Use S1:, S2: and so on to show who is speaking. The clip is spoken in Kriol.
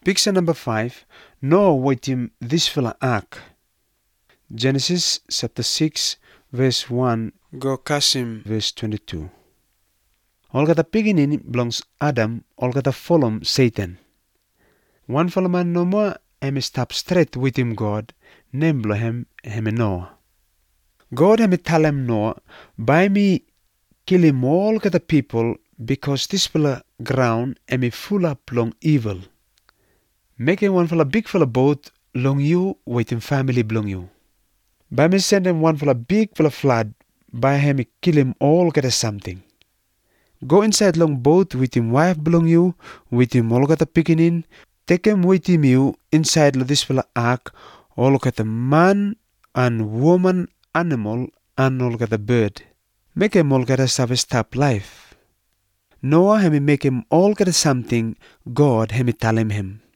S1: Picture number 5. Noah with him this fella ark. Genesis chapter 6 verse 1 go Kasim verse 22. All kata beginning belongs Adam, all kata follow Satan. One follow man no more him stop straight with him God, name blow him Noah. God him tell him Noah, by me kill him all kata people because this fella ground him full up long evil. Make him one fella big fella boat long you with him family belong you. By me send him one fella big fella flood, by him kill him all kata something. Go inside long boat with him wife belong you, with him all kata beginning, take him with him you inside this fella ark, all kata man and woman animal and all kata bird. Make him all kata stop life. Noah him make him all kata something, God him tell him.